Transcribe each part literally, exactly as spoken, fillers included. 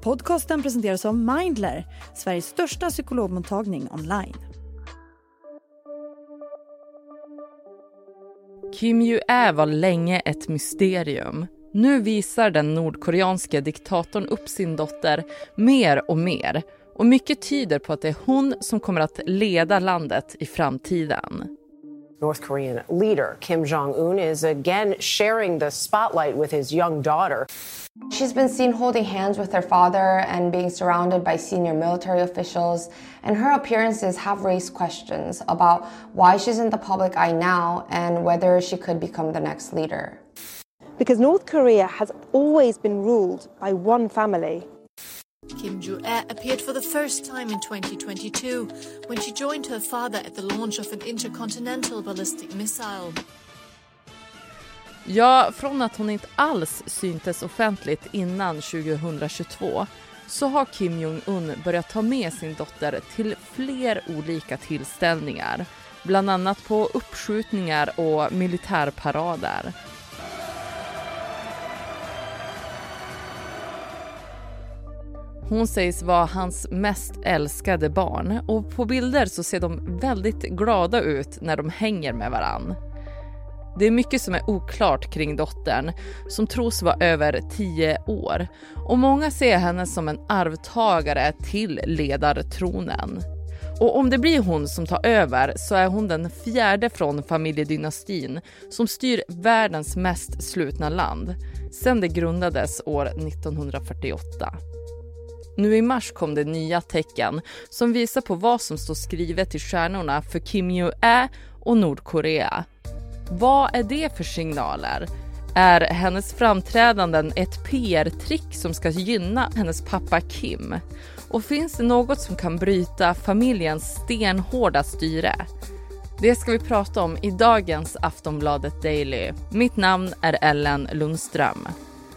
Podcasten presenteras av Mindler, Sveriges största psykologmottagning online. Kim Ju-ae var länge ett mysterium. Nu visar den nordkoreanska diktatorn upp sin dotter mer och mer. Och mycket tyder på att det är hon som kommer att leda landet i framtiden. North Korean leader Kim Jong-un is again sharing the spotlight with his young daughter. She's been seen holding hands with her father and being surrounded by senior military officials, and her appearances have raised questions about why she's in the public eye now and whether she could become the next leader. Because North Korea has always been ruled by one family. Kim Ju-ae appeared for the first time in twenty twenty-two when she joined her father at the launch of an intercontinental ballistic missile. Ja, från att hon inte alls syntes offentligt innan tjugohundratjugotvå så har Kim Jong-un börjat ta med sin dotter till fler olika tillställningar. Bland annat på uppskjutningar och militärparader. Hon sägs vara hans mest älskade barn och på bilder så ser de väldigt glada ut när de hänger med varann. Det är mycket som är oklart kring dottern som tros vara över tio år och många ser henne som en arvtagare till ledartronen. Och om det blir hon som tar över så är hon den fjärde från familjedynastin som styr världens mest slutna land sedan det grundades år nittonhundrafyrtioåtta. Nu i mars kom det nya tecken som visar på vad som står skrivet i stjärnorna för Kim Ju-ae och Nordkorea. Vad är det för signaler? Är hennes framträdanden ett P R-trick som ska gynna hennes pappa Kim? Och finns det något som kan bryta familjens stenhårda styre? Det ska vi prata om i dagens Aftonbladet Daily. Mitt namn är Ellen Lundström.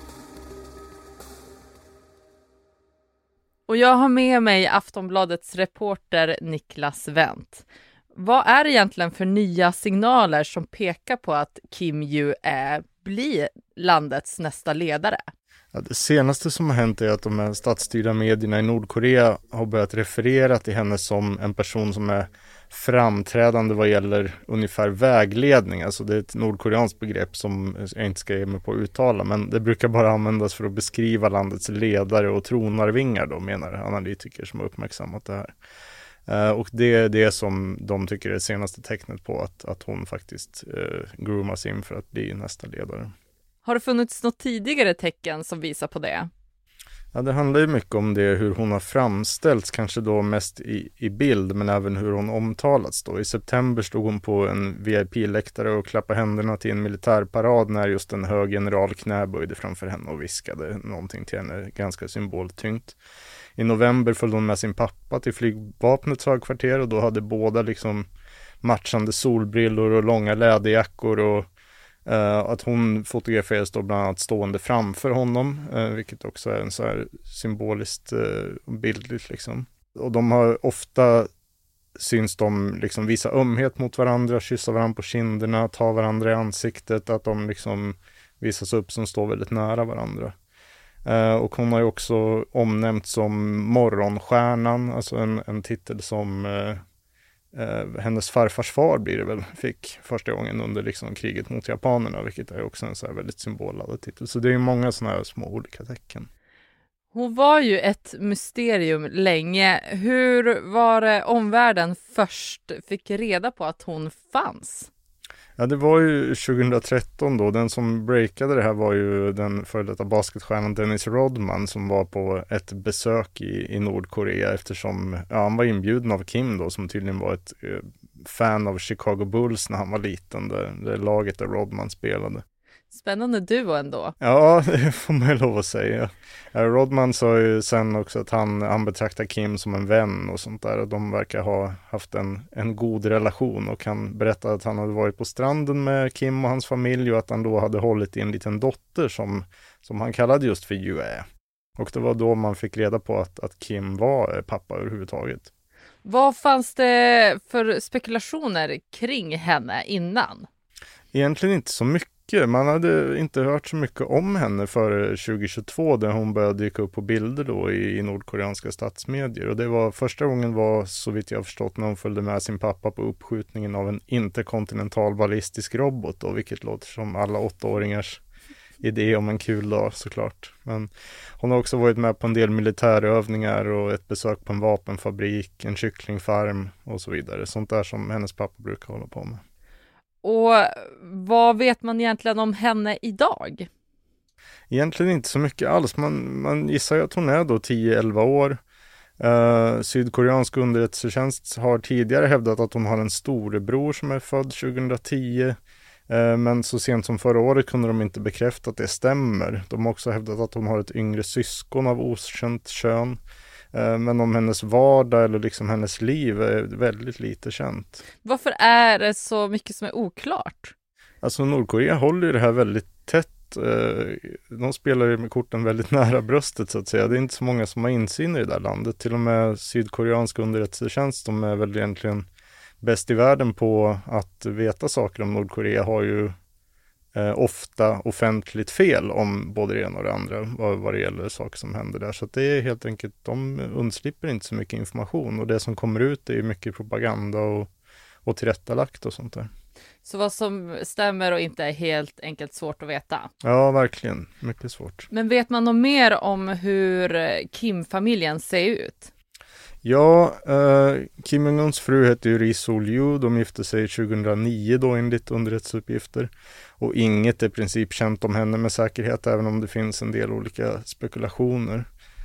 Och jag har med mig Aftonbladets reporter Niklas Wendt. Vad är det egentligen för nya signaler som pekar på att Kim Ju-ae blir landets nästa ledare? Ja, det senaste som har hänt är att de här statsstyrda medierna i Nordkorea har börjat referera till henne som en person som är framträdande vad gäller ungefär vägledning. Alltså det är ett nordkoreanskt begrepp som jag inte ska ge mig på att uttala, men det brukar bara användas för att beskriva landets ledare och tronarvingar då, menar analytiker som har uppmärksammat det här. Uh, och det är det som de tycker är det senaste tecknet på att, att hon faktiskt uh, groomas in för att bli nästa ledare. Har det funnits något tidigare tecken som visar på det? Ja, det handlar ju mycket om det, hur hon har framställts, kanske då mest i, i bild, men även hur hon omtalats då. I september stod hon på en V I P-läktare och klappade händerna till en militärparad när just en hög general knäböjde framför henne och viskade någonting till henne, ganska symboltyngt. I november följde hon med sin pappa till flygvapnets högkvarter och då hade båda liksom matchande solbrillor och långa läderjackor och uh, att hon fotograferades då bland annat stående framför honom, uh, vilket också är en så här symboliskt uh, bildligt liksom. Och de har ofta syns de liksom visa ömhet mot varandra, kyssa varandra på kinderna, ta varandra i ansiktet, att de liksom visas upp som står väldigt nära varandra. Uh, och hon har ju också omnämnt som morgonstjärnan, alltså en, en titel som uh, uh, hennes farfars far blir det väl, fick första gången under liksom kriget mot japanerna, vilket är också en så här väldigt symbolladdad titel. Så det är ju många sådana här små olika tecken. Hon var ju ett mysterium länge. Hur var det omvärlden först fick reda på att hon fanns? Ja, det var ju tjugohundratretton då. Den som breakade det här var ju den före detta basketstjärnan Dennis Rodman som var på ett besök i, i Nordkorea eftersom ja, han var inbjuden av Kim då, som tydligen var ett eh, fan av Chicago Bulls när han var liten, det, det laget där Rodman spelade. Spännande duo ändå. Ja, det får man ju lov att säga. Rodman sa ju sen också att han, han betraktar Kim som en vän och sånt där. Och de verkar ha haft en, en god relation. Och han berättade att han hade varit på stranden med Kim och hans familj. Och att han då hade hållit i en liten dotter som, som han kallade just för Ju-ae. Och det var då man fick reda på att, att Kim var pappa överhuvudtaget. Vad fanns det för spekulationer kring henne innan? Egentligen inte så mycket. mycket. Man hade inte hört så mycket om henne före tjugohundratjugotvå där hon började dyka upp på bilder då i, i nordkoreanska statsmedier. Och det var första gången var, så vitt jag har förstått, när hon följde med sin pappa på uppskjutningen av en interkontinental ballistisk robot då, vilket låter som alla åttaåringars idé om en kul dag såklart. Men hon har också varit med på en del militärövningar och ett besök på en vapenfabrik, en kycklingfarm och så vidare. Sånt där som hennes pappa brukar hålla på med. Och vad vet man egentligen om henne idag? Egentligen inte så mycket alls. Man, man gissar ju att hon är då tio elva år. Uh, Sydkoreansk underrättelsetjänst har tidigare hävdat att hon har en storebror som är född tjugohundratio. Uh, men så sent som förra året kunde de inte bekräfta att det stämmer. De har också hävdat att hon har ett yngre syskon av okänt kön. Men om hennes vardag eller liksom hennes liv är väldigt lite känt. Varför är det så mycket som är oklart? Alltså Nordkorea håller ju det här väldigt tätt. De spelar ju med korten väldigt nära bröstet så att säga. Det är inte så många som har insyn i det där landet. Till och med Sydkoreansk underrättelsetjänst, de är väl egentligen bäst i världen på att veta saker om Nordkorea, har ju Eh, ofta offentligt fel om både det ena och det andra vad, vad det gäller saker som händer där. Så att det är helt enkelt, de undslipper inte så mycket information och det som kommer ut är mycket propaganda och, och tillrättalagt och sånt där. Så vad som stämmer och inte är helt enkelt svårt att veta? Ja, verkligen. Mycket svårt. Men vet man något mer om hur Kim-familjen ser ut? Ja, eh, Kim Jong-Uns fru heter ju Ri Sol-ju. De gifte sig tjugohundranio då enligt underrättelseuppgifter. Och inget är i princip känt om henne med säkerhet, även om det finns en del olika spekulationer.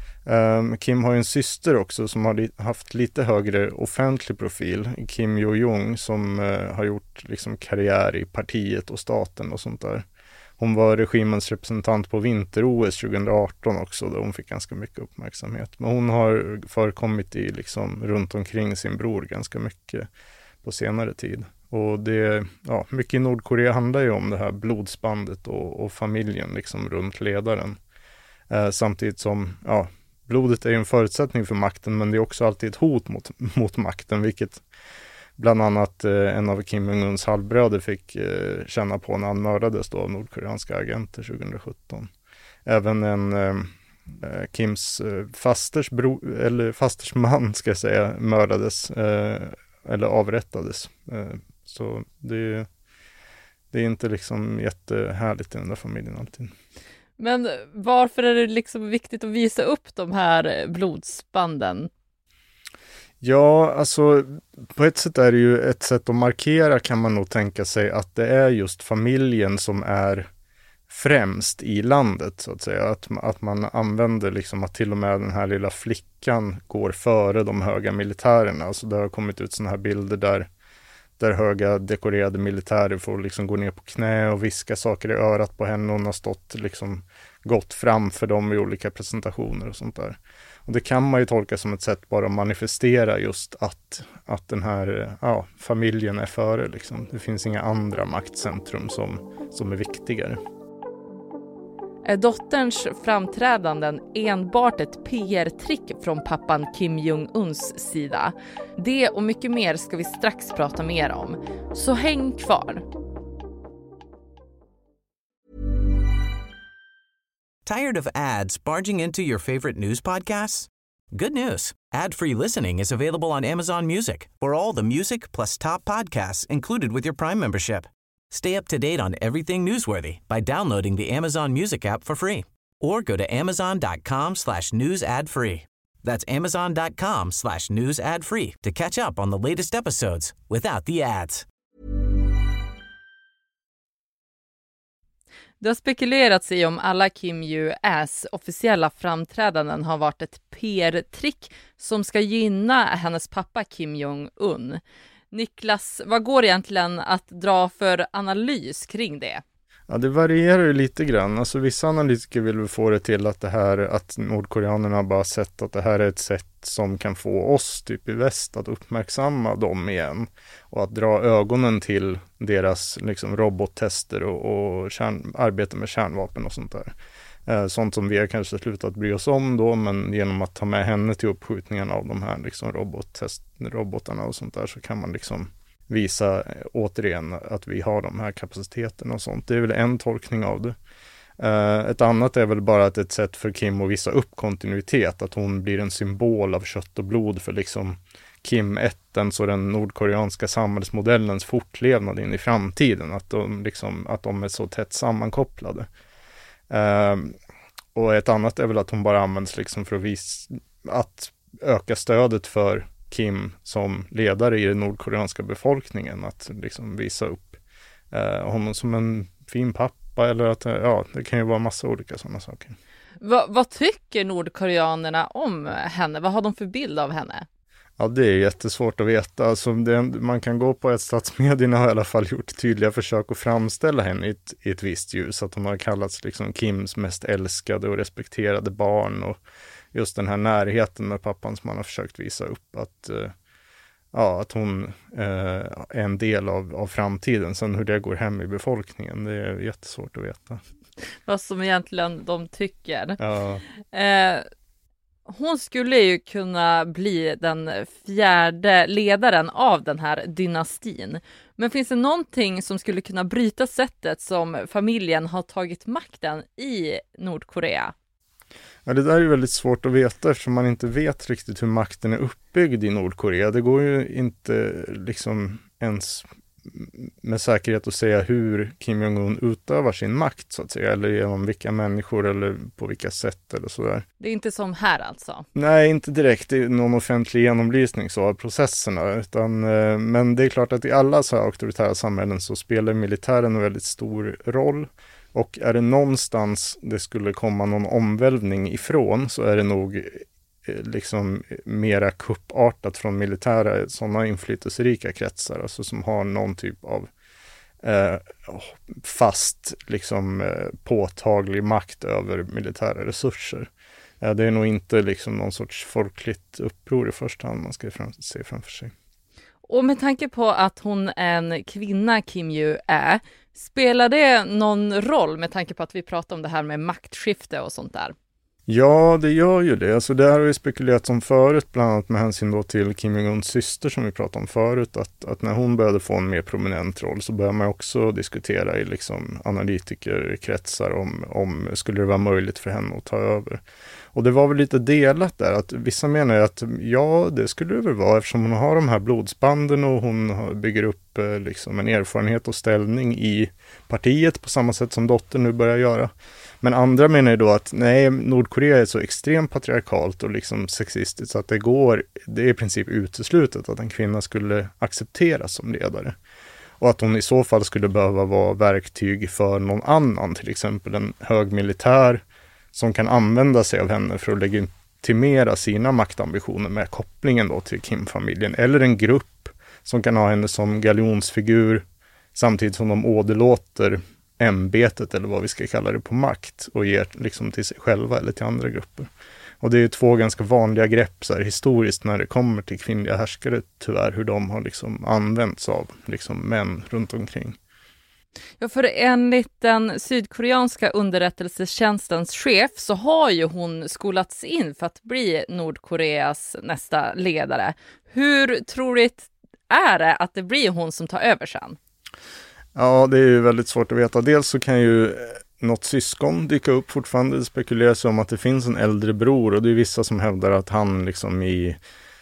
Um, Kim har ju en syster också som har li- haft lite högre offentlig profil, Kim Jo-jong, som uh, har gjort liksom karriär i partiet och staten och sånt där. Hon var regimens representant på vinter-O S tjugohundraarton också, där hon fick ganska mycket uppmärksamhet. Men hon har förekommit i liksom runt omkring sin bror ganska mycket på senare tid. Och det, ja, mycket i Nordkorea handlar ju om det här blodsbandet och, och familjen liksom runt ledaren. Eh, samtidigt som, ja, blodet är ju en förutsättning för makten, men det är också alltid ett hot mot, mot makten, vilket bland annat eh, en av Kim Jong-Uns halvbröder fick eh, känna på när han mördades då av nordkoreanska agenter tjugohundrasjutton. Även en eh, Kims eh, fasters, bro, eller fasters man ska jag säga mördades eh, eller avrättades. Eh, så det, det är inte liksom jättehärligt i den där familjen alltid. Men varför är det liksom viktigt att visa upp de här blodsbanden? Ja, alltså på ett sätt är det ju ett sätt att markera, kan man nog tänka sig, att det är just familjen som är främst i landet så att säga. Att, att man använder liksom att till och med den här lilla flickan går före de höga militärerna. Alltså det har kommit ut såna här bilder där, där höga dekorerade militärer får liksom gå ner på knä och viska saker i örat på henne. Hon har stått liksom gått fram för dem i olika presentationer och sånt där. Och det kan man ju tolka som ett sätt bara att manifestera just att, att den här ja, familjen är före. Liksom. Det finns inga andra maktcentrum som, som är viktigare. Är dotterns framträdanden enbart ett P R-trick från pappan Kim Jong-Uns sida? Det och mycket mer ska vi strax prata mer om. Så häng kvar! Tired of ads barging into your favorite news podcasts? Good news. Ad-free listening is available on Amazon Music for all the music plus top podcasts included with your Prime membership. Stay up to date on everything newsworthy by downloading the Amazon Music app for free or go to amazon.com slash news ad free. That's amazon.com slash news ad free to catch up on the latest episodes without the ads. Det har spekulerats i om alla Kim Ju-as officiella framträdanden har varit ett P R-trick som ska gynna hennes pappa Kim Jong-Un. Niklas, vad går egentligen att dra för analys kring det? Ja, det varierar ju lite grann. Alltså vissa analytiker vill få det till att det här, att nordkoreanerna bara sett att det här är ett sätt som kan få oss typ i väst att uppmärksamma dem igen och att dra ögonen till deras liksom robottester och, och kärn, arbete med kärnvapen och sånt där. Eh, sånt som vi har kanske slutat bry oss om då, men genom att ta med henne till uppskjutningen av de här liksom robottest, robotarna och sånt där så kan man liksom visa återigen att vi har de här kapaciteterna och sånt. Det är väl en tolkning av det. Uh, ett annat är väl bara att ett sätt för Kim att visa upp kontinuitet, att hon blir en symbol av kött och blod för liksom Kim ettens och den nordkoreanska samhällsmodellens fortlevnad in i framtiden, att de, liksom, att de är så tätt sammankopplade. Uh, och ett annat är väl att hon bara används liksom för att visa, att öka stödet för Kim som ledare i den nordkoreanska befolkningen, att liksom visa upp uh, honom som en fin pappa, eller att, ja, det kan ju vara massa olika sådana saker. Va, vad tycker nordkoreanerna om henne? Vad har de för bild av henne? Ja, det är jättesvårt att veta. Alltså, det, man kan gå på att statsmedierna har i alla fall gjort tydliga försök att framställa henne i ett, i ett visst ljus. Att hon har kallats liksom Kims mest älskade och respekterade barn, och just den här närheten med pappan som man har försökt visa upp, att ja, att hon eh, är en del av, av framtiden. Sen hur det går hem i befolkningen, det är jättesvårt att veta. Vad som egentligen de tycker. Ja. Eh, hon skulle ju kunna bli den fjärde ledaren av den här dynastin. Men finns det någonting som skulle kunna bryta sättet som familjen har tagit makten i Nordkorea? Ja, det där är ju väldigt svårt att veta eftersom man inte vet riktigt hur makten är uppbyggd i Nordkorea. Det går ju inte liksom ens med säkerhet att säga hur Kim Jong-un utövar sin makt så att säga, eller genom vilka människor eller på vilka sätt eller sådär. Det är inte som här alltså? Nej, inte direkt i någon offentlig genomlysning så av processerna, utan, men det är klart att i alla så här auktoritära samhällen så spelar militären en väldigt stor roll. Och är det någonstans det skulle komma någon omvälvning ifrån, så är det nog liksom mera kuppartat från militära, sådana inflytelserika kretsar, alltså som har någon typ av eh, fast liksom eh, påtaglig makt över militära resurser. Eh, det är nog inte liksom någon sorts folkligt uppror i första hand man ska fram- se framför sig. Och med tanke på att hon är en kvinna, Kim ju är, spelar det någon roll med tanke på att vi pratar om det här med maktskifte och sånt där? Ja, det gör ju det. Alltså det här har ju spekulerats om förut, bland annat med hänsyn då till Kim Jong-uns syster som vi pratade om förut, att, att när hon började få en mer prominent roll så började man också diskutera i liksom analytikerkretsar om, om skulle det vara möjligt för henne att ta över. Och det var väl lite delat där, att vissa menar att ja, det skulle det väl vara eftersom hon har de här blodsbanden och hon bygger upp eh, liksom en erfarenhet och ställning i partiet på samma sätt som dottern nu börjar göra. Men andra menar ju då att nej, Nordkorea är så extremt patriarkalt och liksom sexistiskt så att det går, det är i princip uteslutet att en kvinna skulle accepteras som ledare. Och att hon i så fall skulle behöva vara verktyg för någon annan, till exempel en hög militär som kan använda sig av henne för att legitimera sina maktambitioner med kopplingen då till Kim-familjen. Eller en grupp som kan ha henne som galjonsfigur samtidigt som de åderlåter ämbetet eller vad vi ska kalla det på makt och ger liksom till sig själva eller till andra grupper. Och det är ju två ganska vanliga grepp så här, historiskt när det kommer till kvinnliga härskare tyvärr, hur de har liksom använts av liksom män runt omkring. Ja, för enligt den sydkoreanska underrättelsetjänstens chef så har ju hon skolats in för att bli Nordkoreas nästa ledare. Hur troligt är det att det blir hon som tar över sen? Ja, det är ju väldigt svårt att veta. Dels så kan ju något syskon dyka upp fortfarande. Det spekuleras om att det finns en äldre bror och det är vissa som hävdar att han liksom i,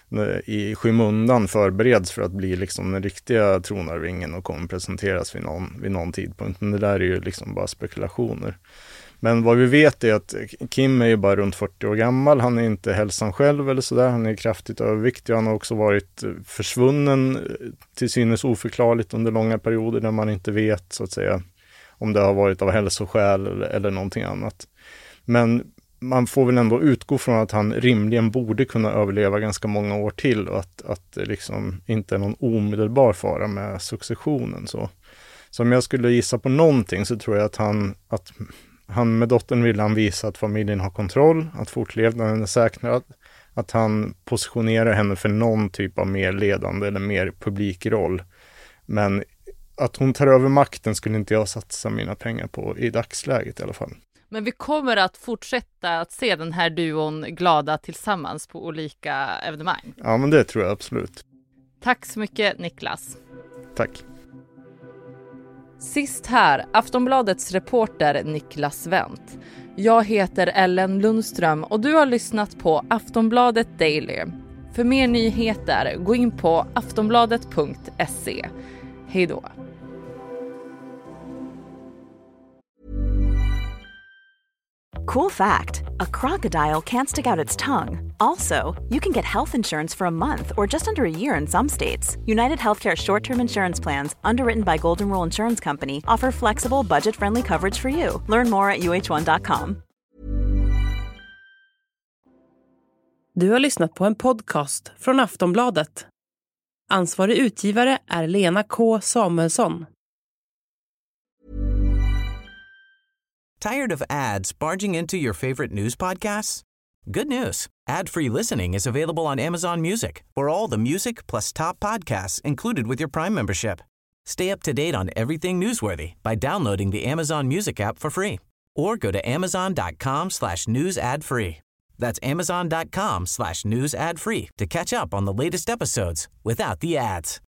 i skymundan förbereds för att bli liksom den riktiga tronarvingen och kommer presenteras vid någon, vid någon tidpunkt. Men det där är ju liksom bara spekulationer. Men vad vi vet är att Kim är ju bara runt fyrtio år gammal. Han är inte hälsan själv eller sådär. Han är kraftigt överviktig. Han har också varit försvunnen till synes oförklarligt under långa perioder där man inte vet så att säga om det har varit av hälsoskäl eller, eller någonting annat. Men man får väl ändå utgå från att han rimligen borde kunna överleva ganska många år till och att, att det liksom inte är någon omedelbar fara med successionen. Så, så om jag skulle gissa på någonting så tror jag att han... Att Han med dottern vill han visa att familjen har kontroll, att fortlevnaden är säkrad, att han positionerar henne för någon typ av mer ledande eller mer publikroll. Men att hon tar över makten skulle inte jag satsa mina pengar på i dagsläget i alla fall. Men vi kommer att fortsätta att se den här duon glada tillsammans på olika evenemang. Ja, men det tror jag absolut. Tack så mycket, Niklas. Tack. Sist här, Aftonbladets reporter Niklas Wendt. Jag heter Ellen Lundström och du har lyssnat på Aftonbladet Daily. För mer nyheter, gå in på aftonbladet punkt se. Hej då! Cool fact, a crocodile can't stick out its tongue. Also, you can get health insurance for a month or just under a year in some states. United Healthcare short-term insurance plans, underwritten by Golden Rule Insurance Company, offer flexible, budget-friendly coverage for you. Learn more at u h one dot com. Du har lyssnat på en podcast från Aftonbladet. Ansvarig utgivare är Lena K. Samuelsson. Tired of ads barging into your favorite news podcasts? Good news. Ad-free listening is available on Amazon Music for all the music plus top podcasts included with your Prime membership. Stay up to date on everything newsworthy by downloading the Amazon Music app for free or go to amazon.com slash news ad free. That's amazon.com slash news ad free to catch up on the latest episodes without the ads.